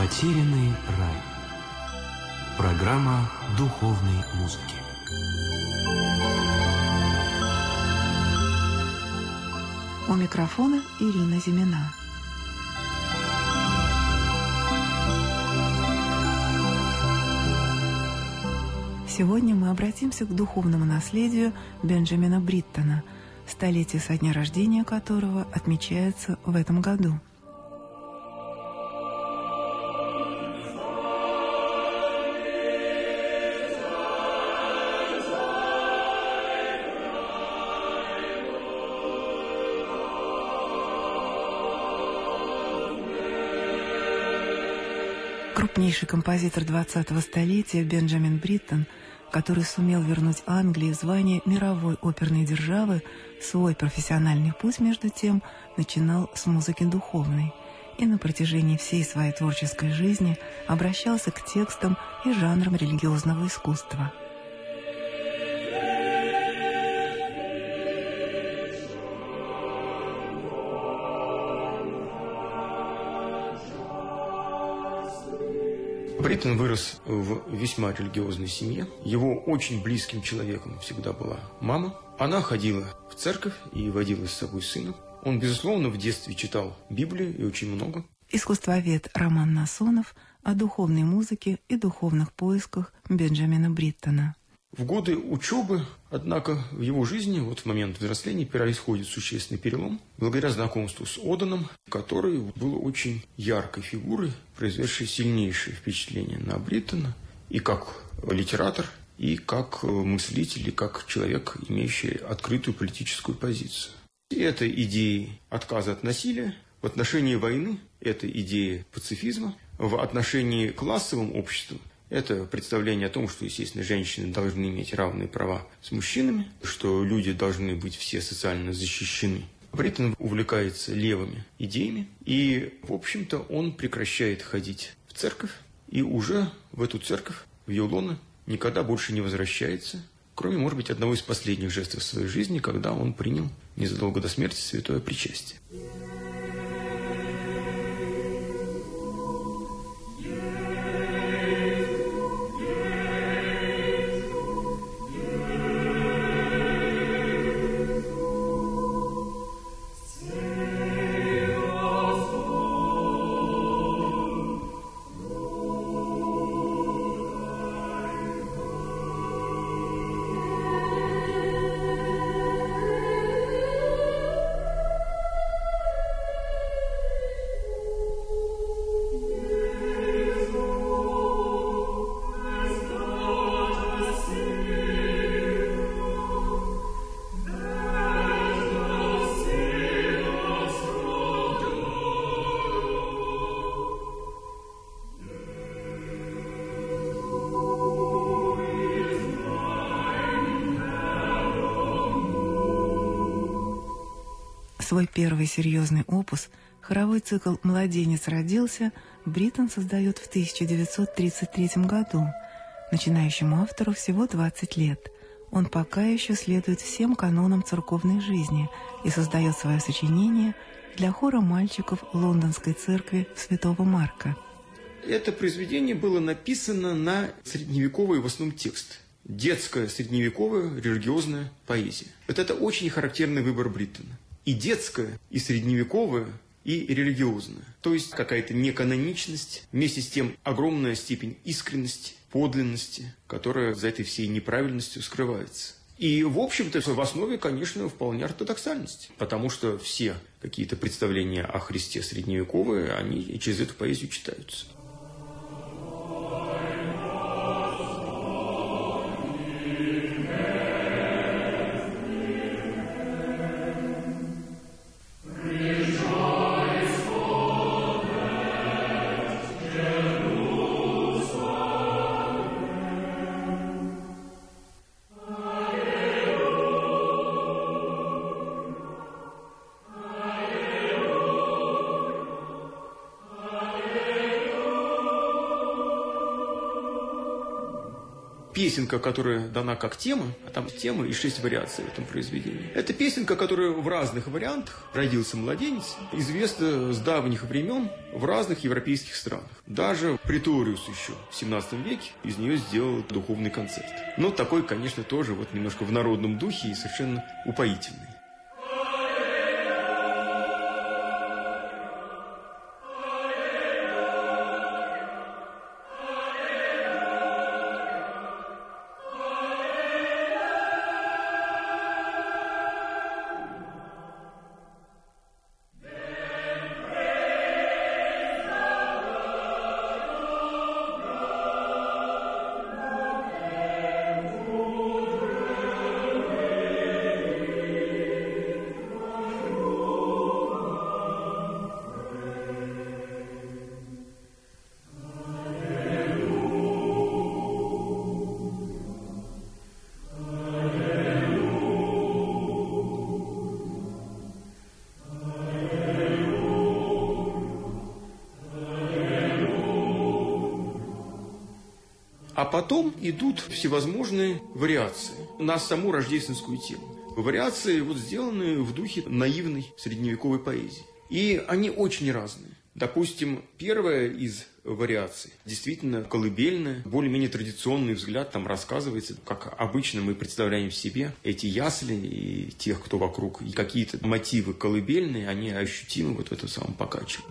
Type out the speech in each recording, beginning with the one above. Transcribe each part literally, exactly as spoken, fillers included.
Потерянный рай. Программа духовной музыки. У микрофона Ирина Зимина. Сегодня мы обратимся к духовному наследию Бенджамина Бриттона, столетие со дня рождения которого отмечается в этом году. Крупнейший композитор двадцатого столетия Бенджамин Бриттон, который сумел вернуть Англии звание мировой оперной державы, свой профессиональный путь, между тем, начинал с музыки духовной и на протяжении всей своей творческой жизни обращался к текстам и жанрам религиозного искусства. Бриттон вырос в весьма религиозной семье. Его очень близким человеком всегда была мама. Она ходила в церковь и водила с собой сына. Он, безусловно, в детстве читал Библию и очень много. Искусствовед Роман Насонов о духовной музыке и духовных поисках Бенджамина Бриттона. В годы учебы, однако, в его жизни, вот в момент взросления, происходит существенный перелом, благодаря знакомству с Оданом, который был очень яркой фигурой, произведшей сильнейшее впечатление на Бриттона и как литератор, и как мыслитель, и как человек, имеющий открытую политическую позицию. И это идеи отказа от насилия, в отношении войны это идея пацифизма, в отношении классовым обществу это представление о том, что, естественно, женщины должны иметь равные права с мужчинами, что люди должны быть все социально защищены. Бриттон увлекается левыми идеями, и, в общем-то, он прекращает ходить в церковь, и уже в эту церковь, в ее лоно, никогда больше не возвращается, кроме, может быть, одного из последних жестов в своей жизни, когда он принял незадолго до смерти святое причастие. Свой первый серьезный опус, хоровой цикл «Младенец родился», Бриттон создает в тысяча девятьсот тридцать третьем году. Начинающему автору всего двадцать лет. Он пока еще следует всем канонам церковной жизни и создает свое сочинение для хора мальчиков Лондонской церкви Святого Марка. Это произведение было написано на средневековый в основном текст. Детская средневековая религиозная поэзия. Вот это очень характерный выбор Бриттона. И детская, и средневековая, и религиозная. То есть какая-то неканоничность, вместе с тем огромная степень искренности, подлинности, которая за этой всей неправильностью скрывается. И, в общем-то, в основе, конечно, вполне ортодоксальность, потому что все какие-то представления о Христе средневековые, они через эту поэзию читаются. Alleluia. песенка, которая дана как тема, а там тема и шесть вариаций в этом произведении. Это песенка, которая в разных вариантах «Родился младенец», известна с давних времен в разных европейских странах. Даже Преториус еще в семнадцатом веке из нее сделал духовный концерт. Но такой, конечно, тоже вот немножко в народном духе и совершенно упоительный. А потом идут всевозможные вариации на саму рождественскую тему. Вариации вот сделаны в духе наивной средневековой поэзии. И они очень разные. Допустим, первая из вариаций действительно колыбельная, более-менее традиционный взгляд, там рассказывается, как обычно мы представляем себе эти ясли и тех, кто вокруг, и какие-то мотивы колыбельные, они ощутимы вот в этом самом покачивании.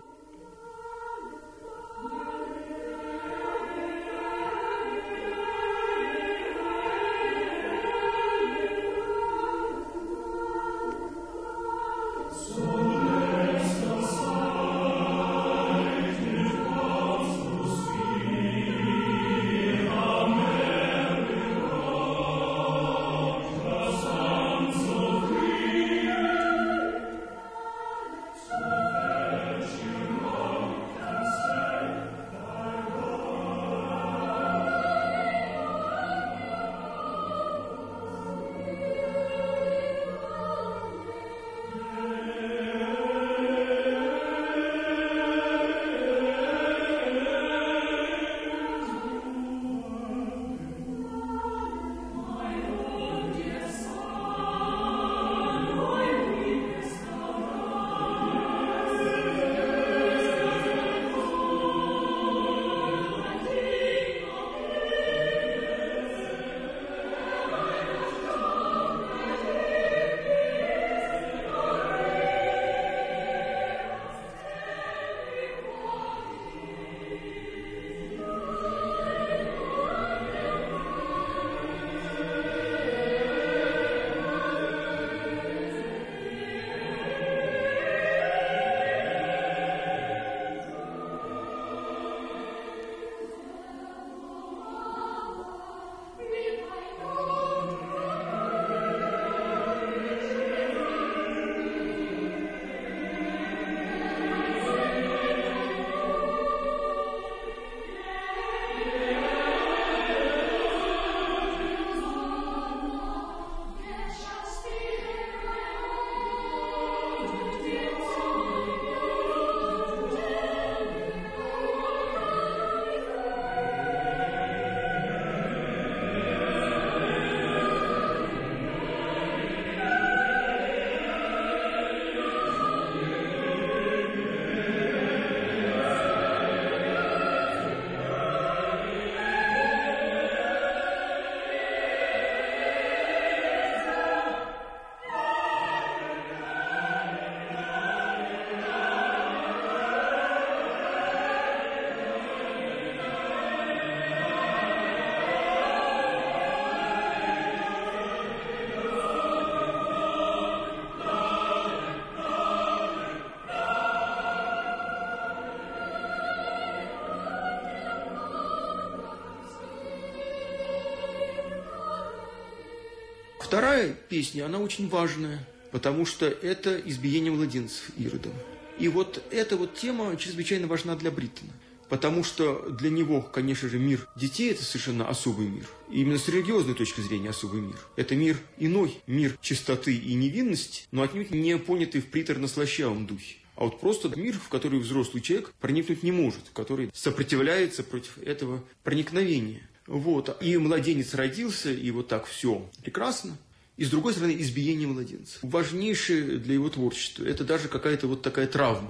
Вторая песня, она очень важная, потому что это избиение младенцев Иродом. И вот эта вот тема чрезвычайно важна для Бриттона, потому что для него, конечно же, мир детей – это совершенно особый мир. И именно с религиозной точки зрения особый мир. Это мир иной, мир чистоты и невинности, но отнюдь не понятый в приторно-слащавом духе. А вот просто мир, в который взрослый человек проникнуть не может, который сопротивляется против этого проникновения. Вот. И младенец родился, и вот так все прекрасно. И, с другой стороны, избиение младенца. Важнейшее для его творчества – это даже какая-то вот такая травма.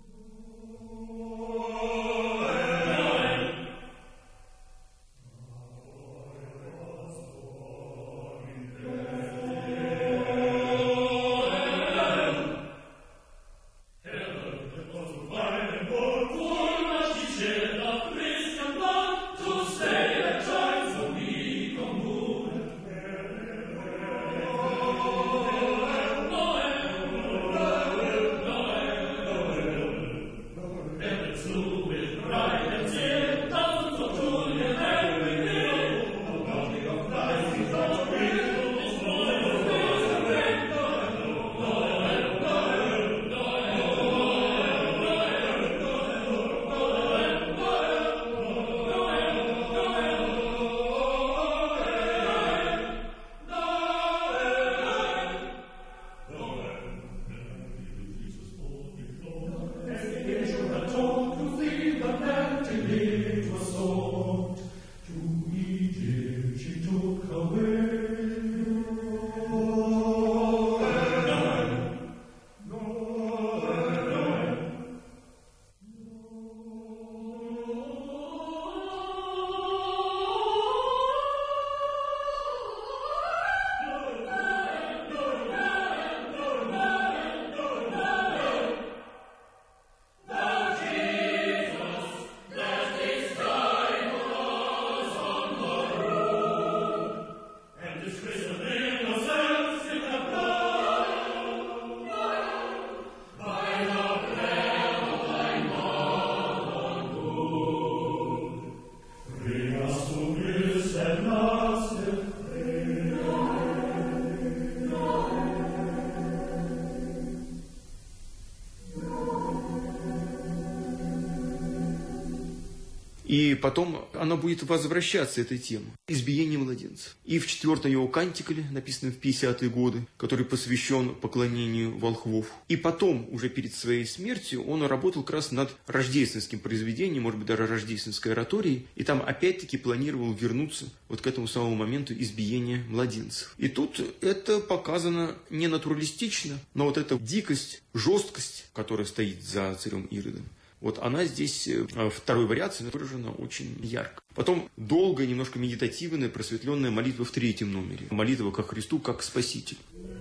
И потом она будет возвращаться, эта тема. Избиение младенцев. И в четвертом его кантикле, написанном в пятидесятые годы, который посвящен поклонению волхвов. И потом, уже перед своей смертью, он работал как раз над рождественским произведением, может быть, даже рождественской ораторией. И там опять-таки планировал вернуться вот к этому самому моменту избиения младенцев. И тут это показано не натуралистично, но вот эта дикость, жесткость, которая стоит за царем Иродом, вот она здесь, второй вариации, выражена очень ярко. Потом долгая, немножко медитативная, просветленная молитва в третьем номере. Молитва ко Христу, как к Спасителю.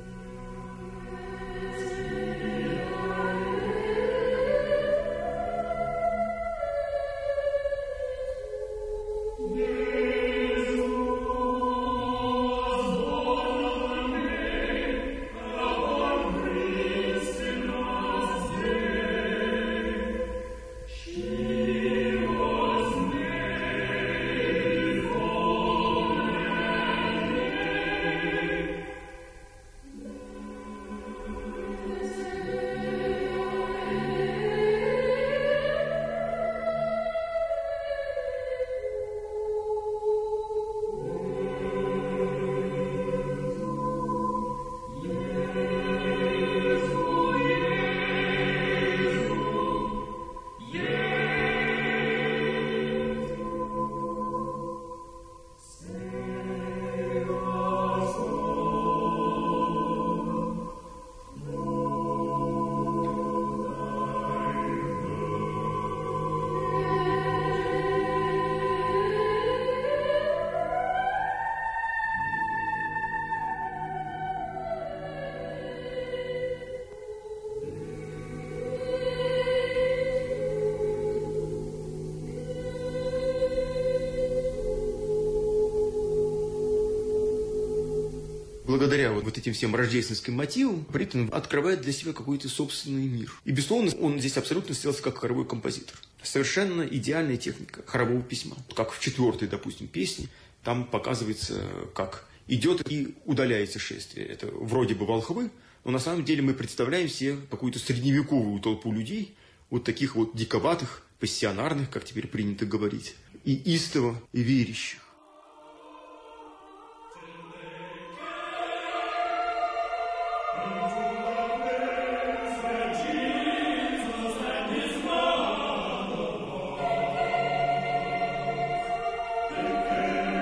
Благодаря вот, вот этим всем рождественским мотивам Бриттон открывает для себя какой-то собственный мир. И, безусловно, он здесь абсолютно сделался как хоровой композитор. Совершенно идеальная техника хорового письма. Как в четвертой, допустим, песне, там показывается, как идет и удаляется шествие. Это вроде бы волхвы, но на самом деле мы представляем себе какую-то средневековую толпу людей, вот таких вот диковатых, пассионарных, как теперь принято говорить, и истово и верящих. Thank you.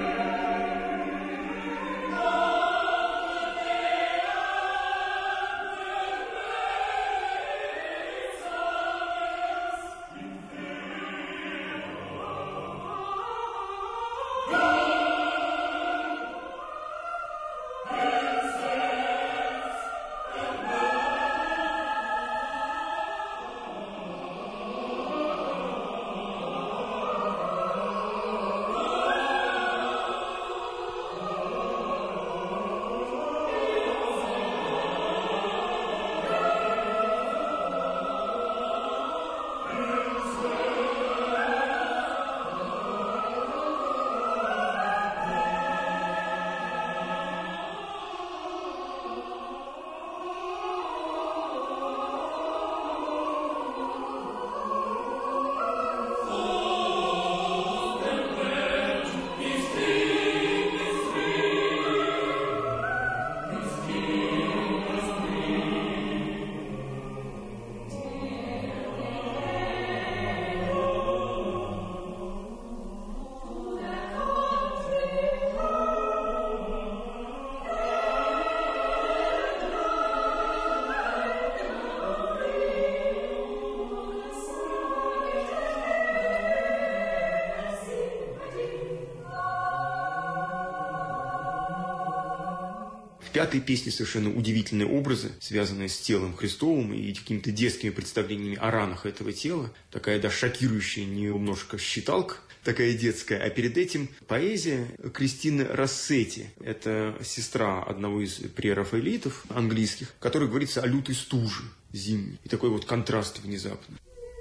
пятой песне совершенно удивительные образы, связанные с телом Христовым и какими-то детскими представлениями о ранах этого тела. Такая, да, шокирующая немножко считалка, такая детская. А перед этим поэзия Кристины Рассети. Это сестра одного из прерафаэлитов английских, который говорится о лютой стуже зимней. И такой вот контраст внезапный.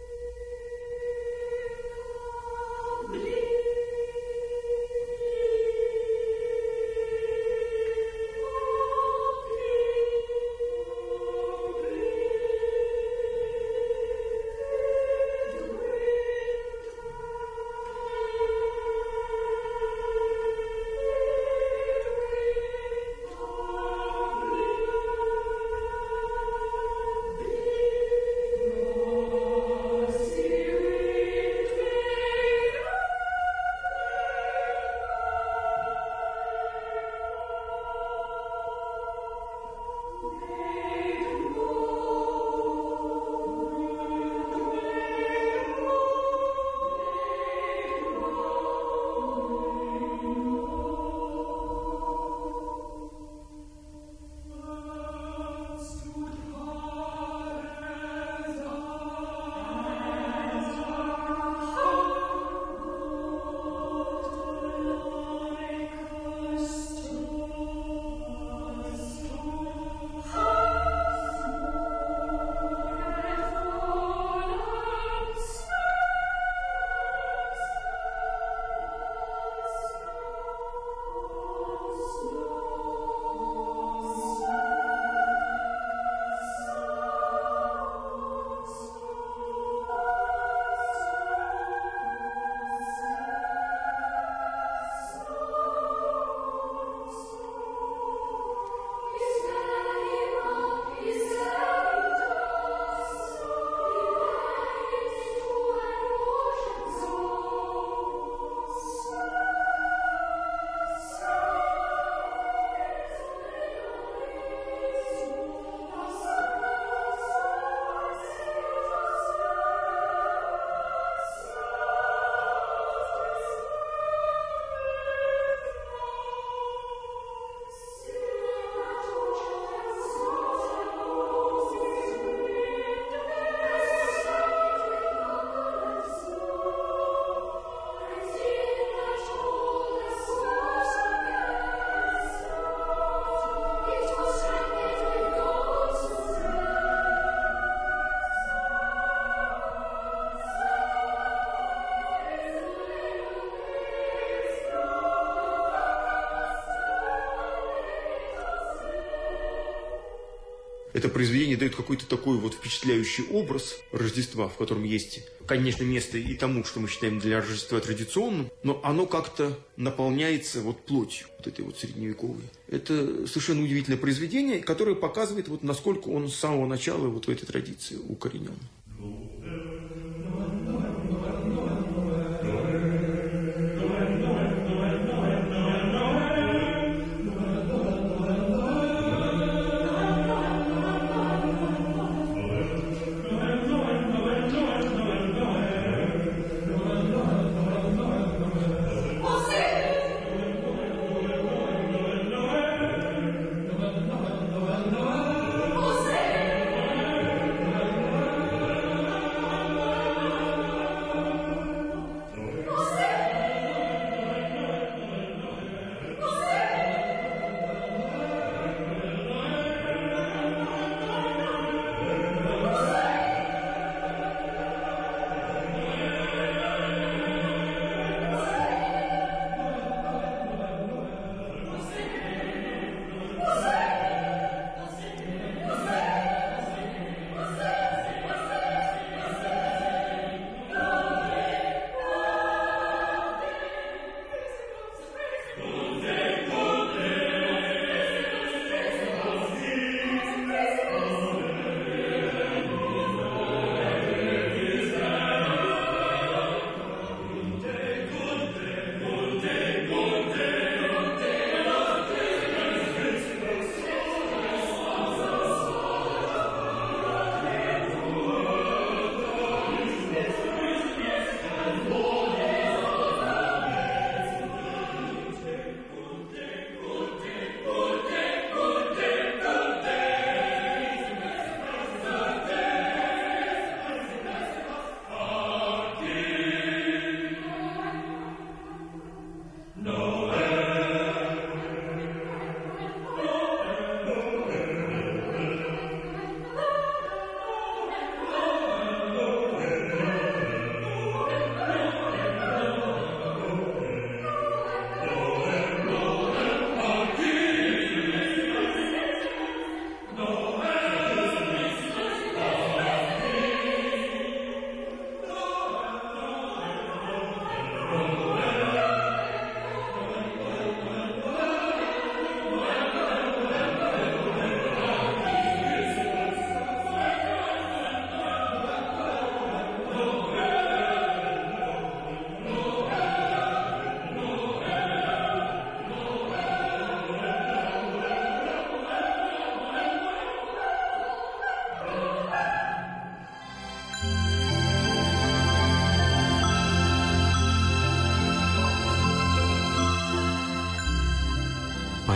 Это произведение дает какой-то такой вот впечатляющий образ Рождества, в котором есть, конечно, место и тому, что мы считаем для Рождества традиционным, но оно как-то наполняется вот плотью вот этой вот средневековой. Это совершенно удивительное произведение, которое показывает, вот насколько он с самого начала вот в этой традиции укоренен.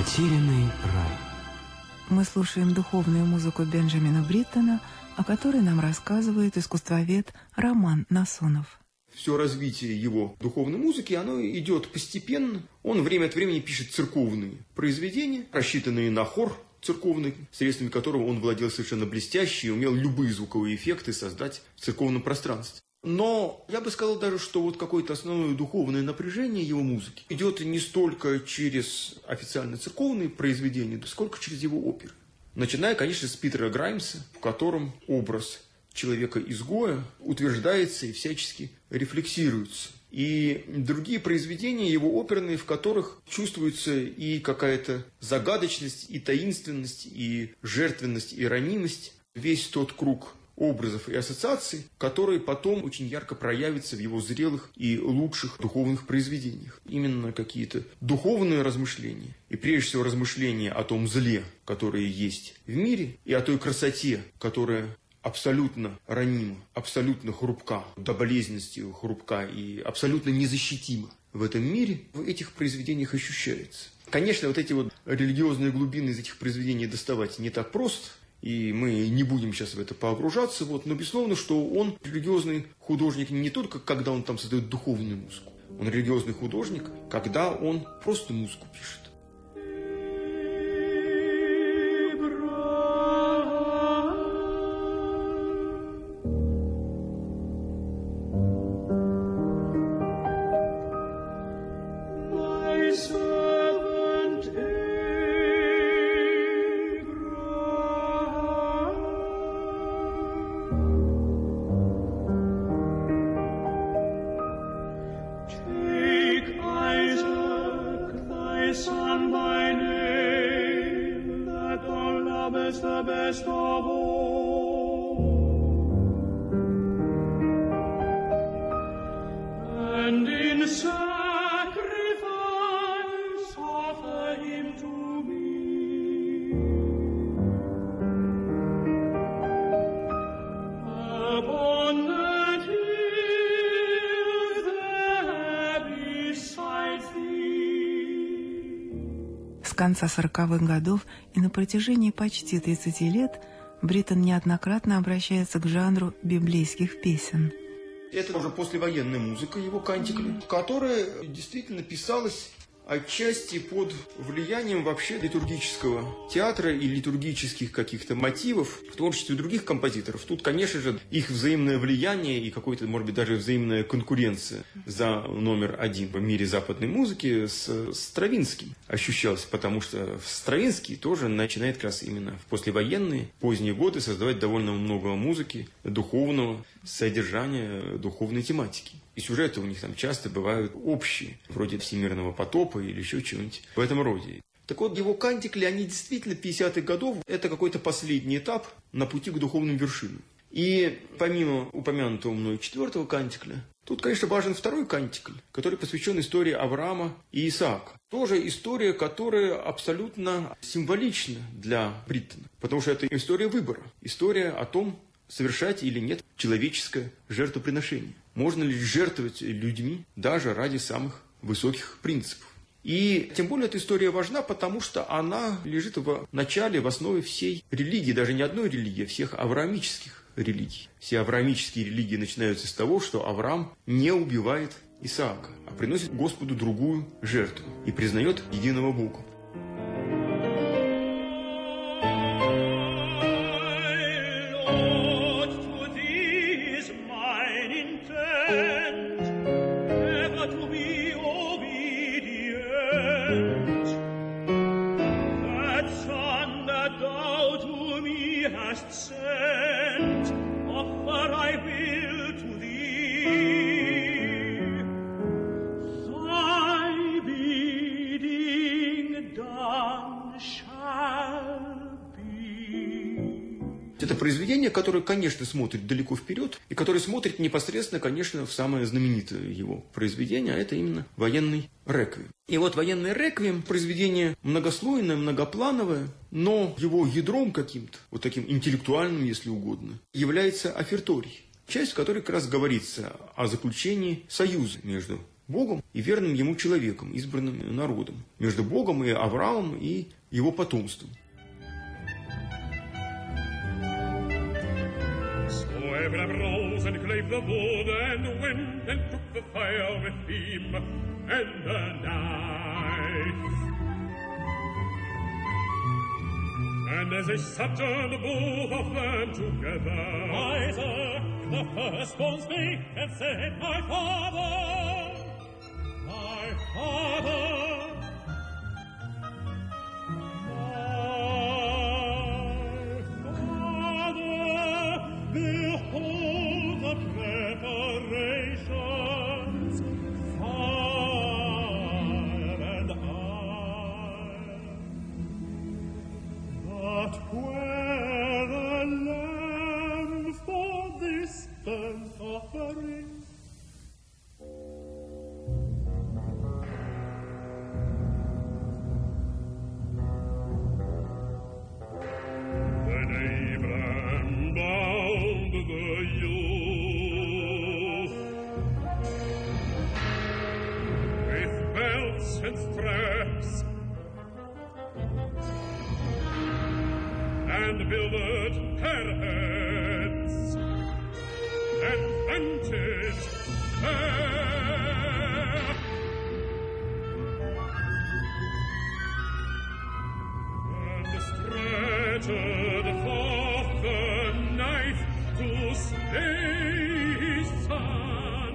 Потерянный рай. Мы слушаем духовную музыку Бенджамина Бриттона, о которой нам рассказывает искусствовед Роман Насонов. Все развитие его духовной музыки, оно идет постепенно. Он время от времени пишет церковные произведения, рассчитанные на хор церковный, средствами которого он владел совершенно блестяще и умел любые звуковые эффекты создать в церковном пространстве. Но я бы сказал даже, что вот какое-то основное духовное напряжение его музыки идет не столько через официально церковные произведения, сколько через его оперы. Начиная, конечно, с Питера Граймса, в котором образ человека-изгоя утверждается и всячески рефлексируется. И другие произведения его оперные, в которых чувствуется и какая-то загадочность, и таинственность, и жертвенность, и ранимость. Весь тот круг образов и ассоциаций, которые потом очень ярко проявятся в его зрелых и лучших духовных произведениях. Именно какие-то духовные размышления, и прежде всего размышления о том зле, которое есть в мире, и о той красоте, которая абсолютно ранима, абсолютно хрупка, до болезненности хрупка и абсолютно незащитима в этом мире, в этих произведениях ощущается. Конечно, вот эти вот религиозные глубины из этих произведений доставать не так просто, и мы не будем сейчас в это погружаться, вот, но безусловно, что он религиозный художник не только когда он там создает духовную музыку, он религиозный художник, когда он просто музыку пишет. С конца сороковых годов и на протяжении почти тридцати лет Бриттон неоднократно обращается к жанру библейских песен. Это уже послевоенная музыка его кантикли, которая действительно писалась отчасти под влиянием вообще литургического театра и литургических каких-то мотивов в творчестве других композиторов. Тут, конечно же, их взаимное влияние и какой-то, может быть, даже взаимная конкуренция за номер один в мире западной музыки с Стравинским ощущалась, потому что Стравинский тоже начинает как раз именно в послевоенные поздние годы создавать довольно много музыки, духовного содержания, духовной тематики. И сюжеты у них там часто бывают общие, вроде всемирного потопа или еще чего-нибудь в этом роде. Так вот, его кантикли, они действительно пятидесятых годов, это какой-то последний этап на пути к духовным вершинам. И помимо упомянутого мной четвертого кантикля, тут, конечно, важен второй кантикль, который посвящен истории Авраама и Исаака. Тоже история, которая абсолютно символична для Бриттона, потому что это история выбора, история о том, совершать или нет человеческое жертвоприношение. Можно ли жертвовать людьми даже ради самых высоких принципов? И тем более эта история важна, потому что она лежит в начале, в основе всей религии, даже не одной религии, а всех авраамических религий. Все авраамические религии начинаются с того, что Авраам не убивает Исаака, а приносит Господу другую жертву и признает единого Бога. Это произведение, которое, конечно, смотрит далеко вперед, и которое смотрит непосредственно, конечно, в самое знаменитое его произведение, а это именно военный реквием. И вот военный реквием – произведение многослойное, многоплановое, но его ядром каким-то, вот таким интеллектуальным, если угодно, является оферторий, часть в которой как раз говорится о заключении союза между Богом и верным ему человеком, избранным народом, между Богом и Авраамом и его потомством. Abraham rose and clave the wood and went and took the fire with him and the knife. And as they sojourned both of them together, Isaac, the firstborn, spake and said, My father, my father. Behold the preparations, fire and iron. But where the lamb for this burnt offering? Then Abraham bound the yoke with belts and straps, and builded her heads and planted there, and stretched forth the knife to slay his son.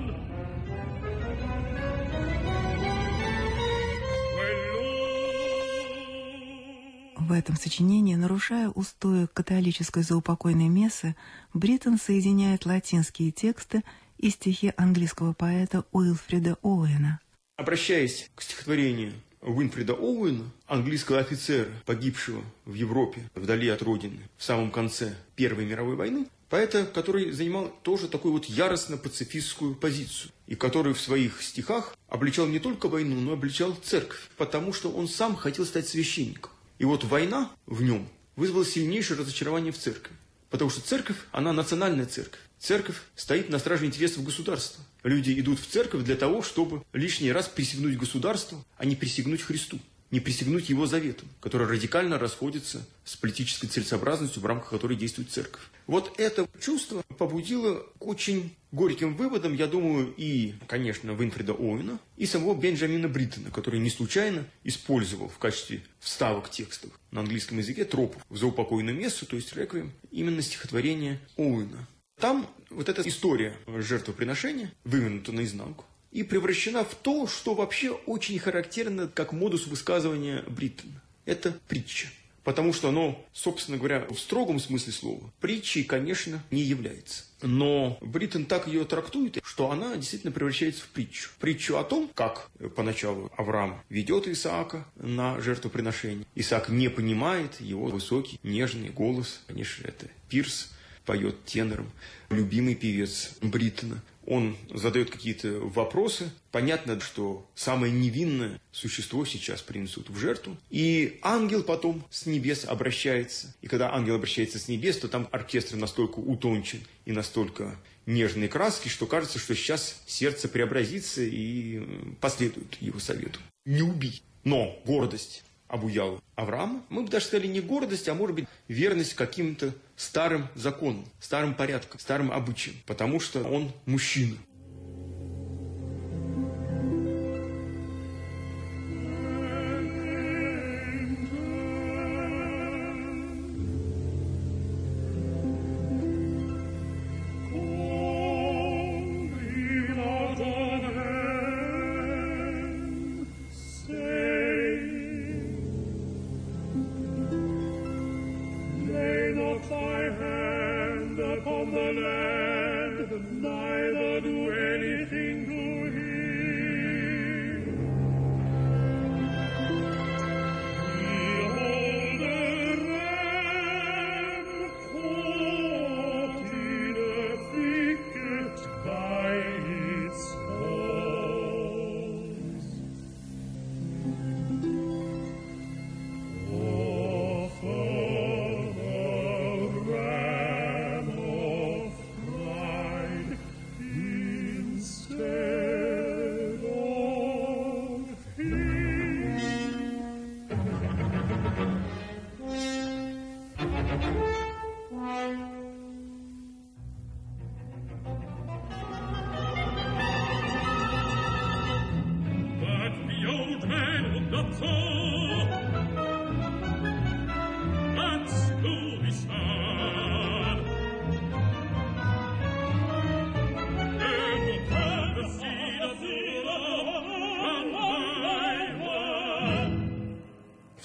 В этом сочинении, нарушая устои католической заупокойной мессы, Бриттон соединяет латинские тексты и стихи английского поэта Уилфрида Оуэна. Обращаясь к стихотворению Уилфрида Оуэна, английского офицера, погибшего в Европе, вдали от родины, в самом конце Первой мировой войны, поэта, который занимал тоже такую вот яростно-пацифистскую позицию, и который в своих стихах обличал не только войну, но и обличал церковь, потому что он сам хотел стать священником. И вот война в нем вызвала сильнейшее разочарование в церкви, потому что церковь, она национальная церковь. Церковь стоит на страже интересов государства. Люди идут в церковь для того, чтобы лишний раз присягнуть государству, а не присягнуть Христу, не присягнуть Его заветам, который радикально расходится с политической целесообразностью, в рамках которой действует церковь. Вот это чувство побудило к очень горьким выводам, я думаю, и, конечно, Уилфрида Оуэна, и самого Бенджамина Бриттона, который не случайно использовал в качестве вставок текстов на английском языке тропов в заупокойную мессу, то есть реквием, именно стихотворение Оуэна. Там вот эта история жертвоприношения вывернута наизнанку и превращена в то, что вообще очень характерно как модус высказывания Бриттона. Это притча. Потому что оно, собственно говоря, в строгом смысле слова, притчей, конечно, не является. Но Бриттон так ее трактует, что она действительно превращается в притчу. Притчу о том, как поначалу Авраам ведет Исаака на жертвоприношение. Исаак не понимает его высокий, нежный голос. Конечно, это Пирс поет тенором, любимый певец Бриттона. Он задает какие-то вопросы. Понятно, что самое невинное существо сейчас принесут в жертву. И ангел потом с небес обращается. И когда ангел обращается с небес, то там оркестр настолько утончен и настолько нежные краски, что кажется, что сейчас сердце преобразится и последует его совету. Не убий. Но гордость обуяла Авраама. Мы бы даже сказали не гордость, а может быть верность каким-то старым законам, старым порядкам, старым обычаям, потому что он мужчина.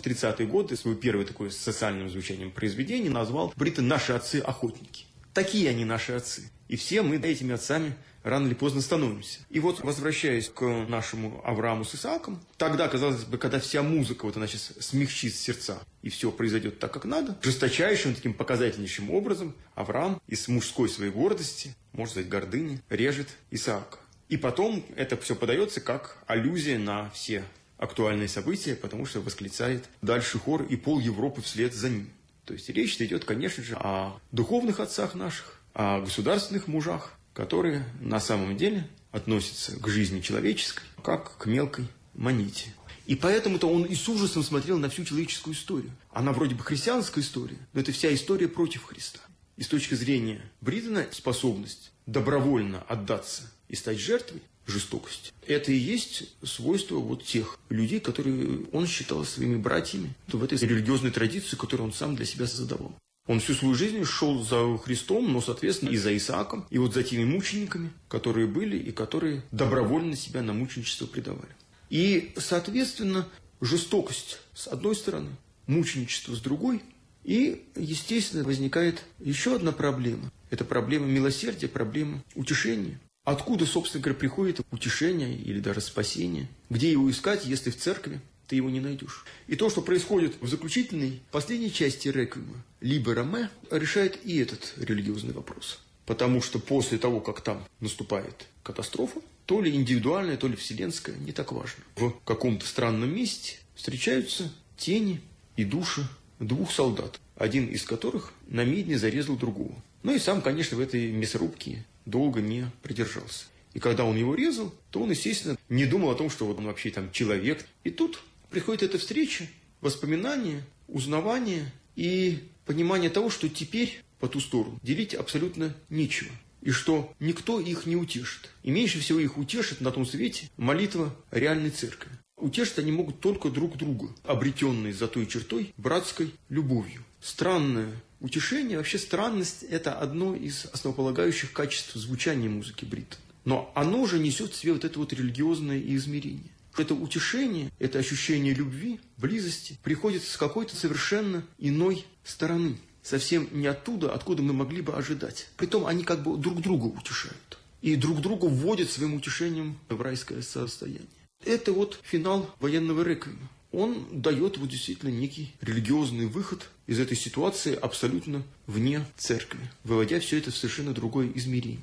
тридцатые годы свое первое такое с социальным звучанием произведение назвал Бриттон «Наши отцы-охотники». Такие они наши отцы. И все мы этими отцами рано или поздно становимся. И вот, возвращаясь к нашему Аврааму с Исааком, тогда, казалось бы, когда вся музыка, вот она сейчас смягчит сердца, и все произойдет так, как надо, жесточайшим, таким показательнейшим образом Авраам из мужской своей гордости, можно сказать, гордыни, режет Исаака. И потом это все подается как аллюзия на все актуальные события, потому что восклицает дальше хор и пол Европы вслед за ним. То есть речь идет, конечно же, о духовных отцах наших, о государственных мужах, которые на самом деле относятся к жизни человеческой, как к мелкой монете. И поэтому-то он и с ужасом смотрел на всю человеческую историю. Она вроде бы христианская история, но это вся история против Христа. И с точки зрения Бриттона способность добровольно отдаться и стать жертвой жестокости, это и есть свойство вот тех людей, которые он считал своими братьями в этой религиозной традиции, которую он сам для себя создавал. Он всю свою жизнь шел за Христом, но, соответственно, и за Исааком, и вот за теми мучениками, которые были и которые добровольно себя на мученичество предавали. И, соответственно, жестокость с одной стороны, мученичество с другой, и, естественно, возникает еще одна проблема. Это проблема милосердия, проблема утешения. Откуда, собственно говоря, приходит утешение или даже спасение? Где его искать, если в церкви ты его не найдешь? И то, что происходит в заключительной, последней части реквиема, «Либе Роме», решает и этот религиозный вопрос. Потому что после того, как там наступает катастрофа, то ли индивидуальная, то ли вселенская, не так важно. В каком-то странном месте встречаются тени и души двух солдат, один из которых на медне зарезал другого. Ну и сам, конечно, в этой мясорубке долго не продержался. И когда он его резал, то он, естественно, не думал о том, что вот он вообще там человек. И тут приходит эта встреча, воспоминания, узнавание и понимание того, что теперь по ту сторону делить абсолютно нечего. И что никто их не утешит. И меньше всего их утешит на том свете молитва реальной церкви. Утешить они могут только друг друга, обретенные за той чертой братской любовью. Странное утешение, вообще странность – это одно из основополагающих качеств звучания музыки Бриттона. Но оно же несет в себе вот это вот религиозное измерение. Это утешение, это ощущение любви, близости приходит с какой-то совершенно иной стороны. Совсем не оттуда, откуда мы могли бы ожидать. Притом они как бы друг друга утешают. И друг друга вводят своим утешением в райское состояние. Это вот финал военного реквиема. Он дает вот действительно некий религиозный выход из этой ситуации абсолютно вне церкви, выводя все это в совершенно другое измерение.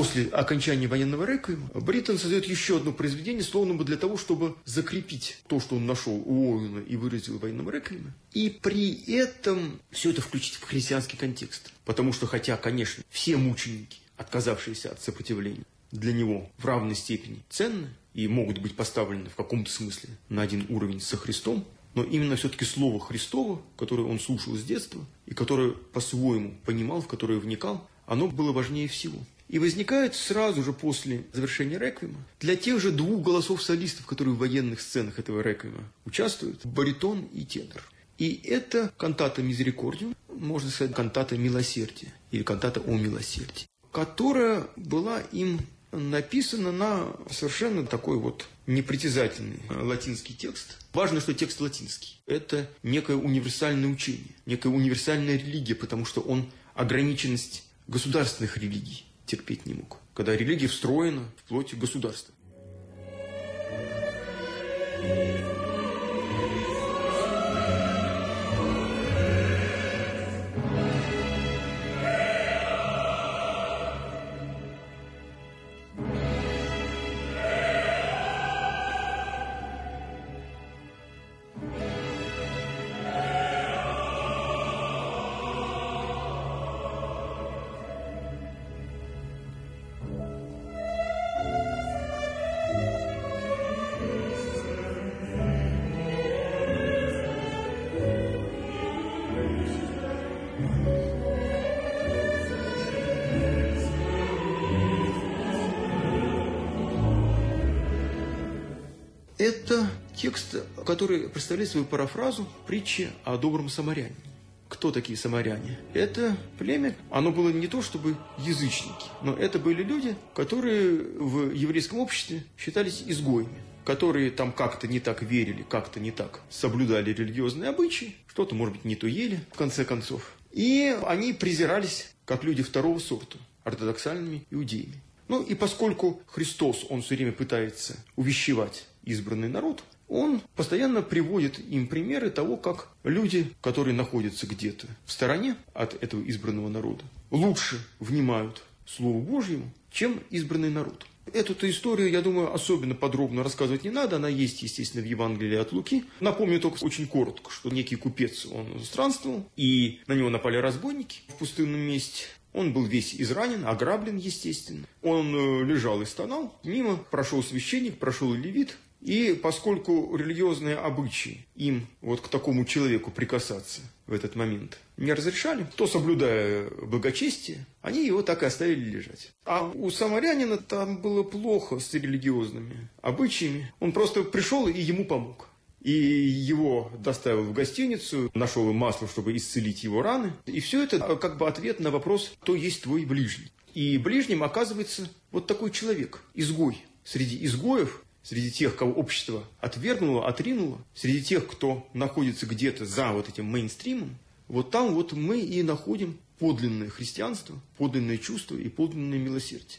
после окончания военного реквиема Бриттон создает еще одно произведение, словно бы для того, чтобы закрепить то, что он нашел у Оуэна и выразил в военном реквиеме, и при этом все это включить в христианский контекст. Потому что, хотя, конечно, все мученики, отказавшиеся от сопротивления, для него в равной степени ценны и могут быть поставлены в каком-то смысле на один уровень со Христом, но именно все-таки слово Христово, которое он слушал с детства и которое по-своему понимал, в которое вникал, оно было важнее всего. И возникает сразу же после завершения реквиема для тех же двух голосов солистов, которые в военных сценах этого реквиема участвуют, баритон и тенор. И это кантата «Мизерикордиум», можно сказать, кантата «Милосердие» или кантата «О милосердии», которая была им написана на совершенно такой вот непритязательный латинский текст. Важно, что текст латинский. Это некое универсальное учение, некая универсальная религия, потому что он ограниченность государственных религий терпеть не мог, когда религия встроена в плоть государства. Это текст, который представляет свою парафразу притчи о добром самарянине. Кто такие самаряне? Это племя, оно было не то чтобы язычники, но это были люди, которые в еврейском обществе считались изгоями, которые там как-то не так верили, как-то не так соблюдали религиозные обычаи, что-то, может быть, не то ели, в конце концов. И они презирались как люди второго сорта, ортодоксальными иудеями. Ну и поскольку Христос, он все время пытается увещевать избранный народ, он постоянно приводит им примеры того, как люди, которые находятся где-то в стороне от этого избранного народа, лучше внимают Слову Божьему, чем избранный народ. Эту-то историю, я думаю, особенно подробно рассказывать не надо. Она есть, естественно, в Евангелии от Луки. Напомню только очень коротко, что некий купец, он странствовал, и на него напали разбойники в пустынном месте. Он был весь изранен, ограблен, естественно. Он лежал и стонал. Мимо прошел священник, прошел левит. И поскольку религиозные обычаи им вот к такому человеку прикасаться в этот момент не разрешали, то, соблюдая благочестие, они его так и оставили лежать. А у самарянина там было плохо с религиозными обычаями. Он просто пришел и ему помог. И его доставил в гостиницу, нашел им масло, чтобы исцелить его раны. И все это как бы ответ на вопрос, кто есть твой ближний. И ближним оказывается вот такой человек, изгой. Среди изгоев, среди тех, кого общество отвергнуло, отринуло, среди тех, кто находится где-то за вот этим мейнстримом, вот там вот мы и находим подлинное христианство, подлинное чувство и подлинное милосердие.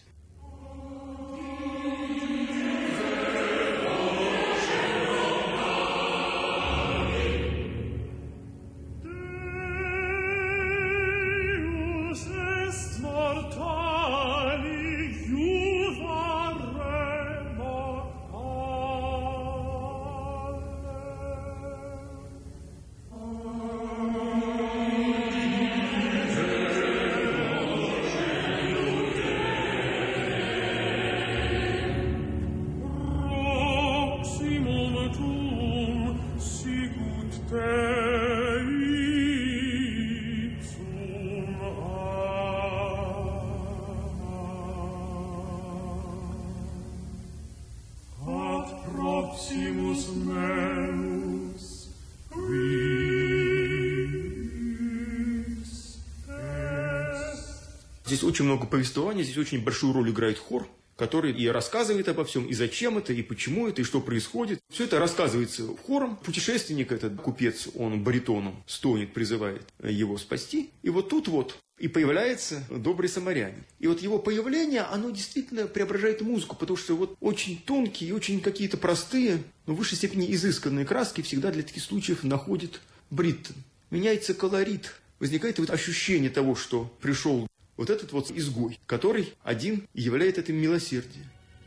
Здесь очень много повествования, здесь очень большую роль играет хор, который и рассказывает обо всем, и зачем это, и почему это, и что происходит. Все это рассказывается хором. Путешественник, этот купец, он баритоном стонет, призывает его спасти. И вот тут вот и появляется добрый самарянин. И вот его появление, оно действительно преображает музыку, потому что вот очень тонкие, очень какие-то простые, но в высшей степени изысканные краски всегда для таких случаев находит Бриттон. Меняется колорит, возникает вот ощущение того, что пришел вот этот вот изгой, который один являет это милосердие.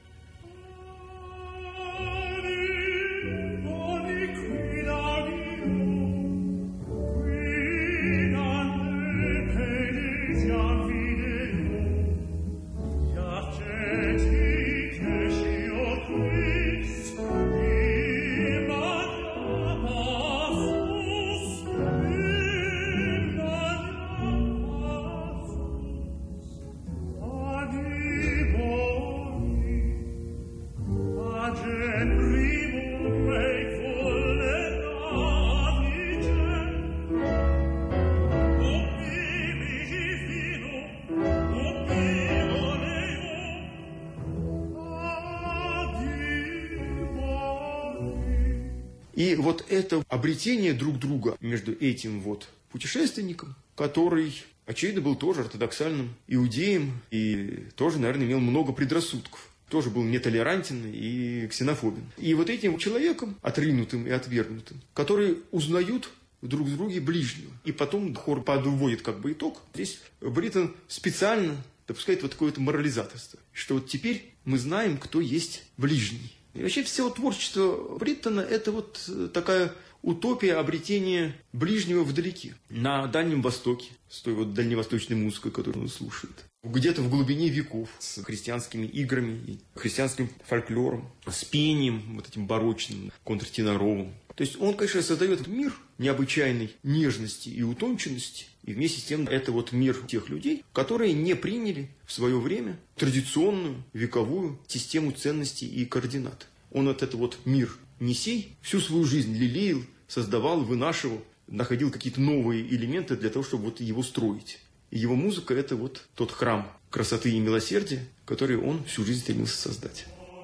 И вот это обретение друг друга между этим вот путешественником, который, очевидно, был тоже ортодоксальным иудеем и тоже, наверное, имел много предрассудков, тоже был нетолерантен и ксенофобен. И вот этим человеком, отринутым и отвергнутым, которые узнают друг в друге ближнего. И потом хор подводит как бы итог. Здесь Бриттон специально допускает вот такое вот морализаторство, что вот теперь мы знаем, кто есть ближний. И вообще все творчество Бриттона – это вот такая утопия обретения ближнего вдалеке, на Дальнем Востоке, с той вот дальневосточной музыкой, которую он слушает. Где-то в глубине веков, с христианскими играми, и христианским фольклором, с пением вот этим барочным, контртеноровым. То есть он, конечно, создает мир необычайной нежности и утонченности, и вместе с тем это вот мир тех людей, которые не приняли в свое время традиционную вековую систему ценностей и координат. Он вот этот вот мир несей всю свою жизнь лелеял, создавал, вынашивал, находил какие-то новые элементы для того, чтобы вот его строить. И его музыка – это вот тот храм красоты и милосердия, который он всю жизнь стремился создать.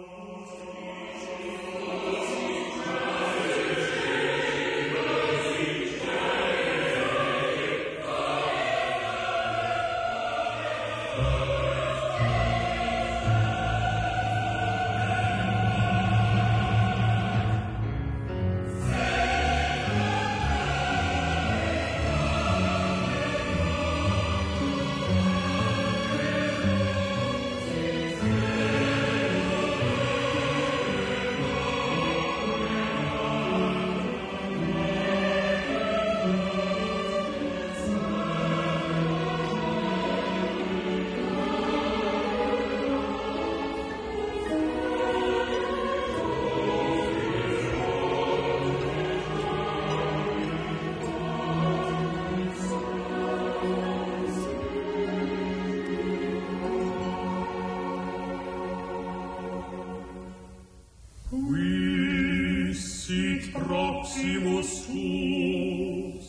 Proximus tuus,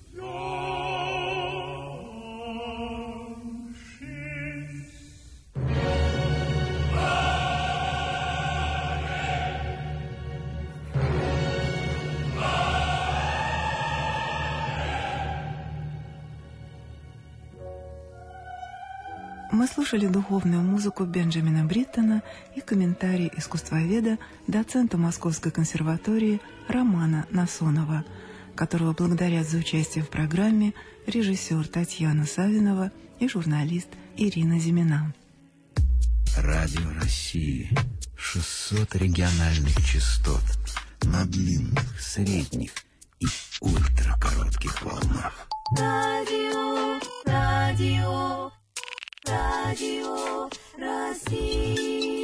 Мы слушали духовную музыку Бенджамина Бриттона и комментарий искусствоведа, доцента Московской консерватории Романа Насонова, которого благодарят за участие в программе режиссер Татьяна Савинова и журналист Ирина Зимина. Радио России. шестьсот региональных частот на длинных, средних и ультракоротких волнах. Радио, радио, радио России.